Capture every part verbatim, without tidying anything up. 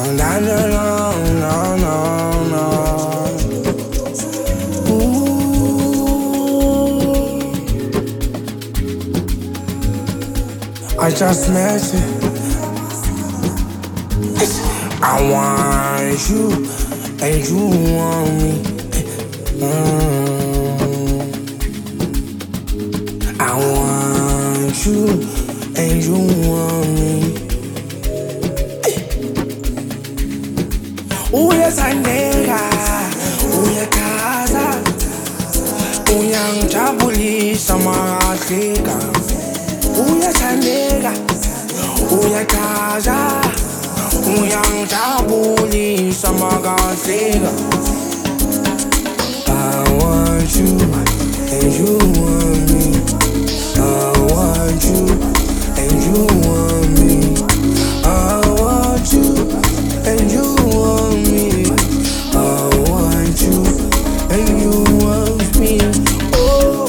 no, no, no, no, no. Ooh. I just met you. I want you, and you want me. Mm. I want you, and you want me. Uyathandeka, uyakhaza, uyangijabulisa makahleka. Uyathandeka, uyakhaza, uyangijabulisa makahleka. I want you, and you want me. I want you, and you want me. I want you, and you want me. I want you, and you want me. Oh.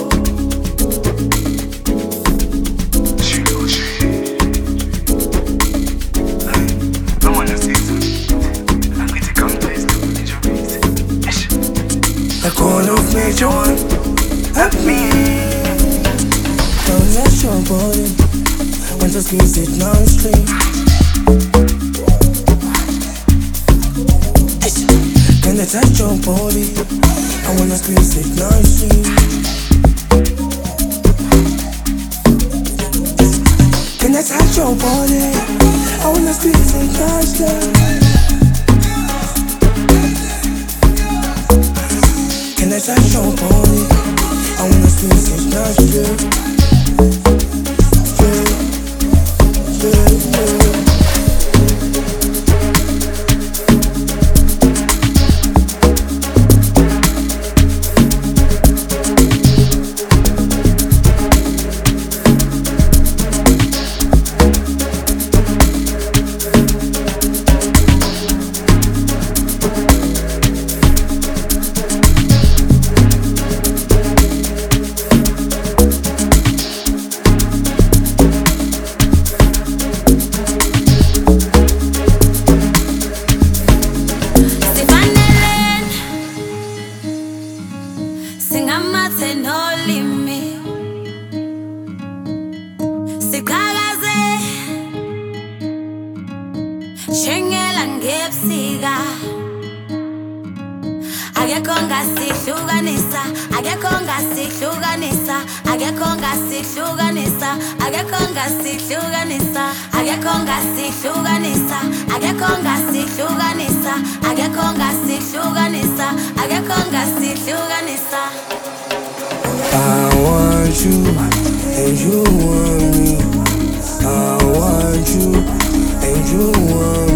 The call of major one, help me. Don't let your body want to squeeze it non-string. Can I touch your body? I wanna squeeze it non-string. Can I touch your body? I wanna squeeze it non-string. Can I touch your body? I wanna squeeze it non-string. Shengela ngebusika akekho ngasihlukanisa akekho ngasihlukanisa akekho ngasihlukanisa akekho ngasihlukanisa akekho ngasihlukanisa akekho ngasihlukanisa akekho ngasihlukanisa akekho ngasihlukanisa. I want you, and you want me. I want you, and you want me.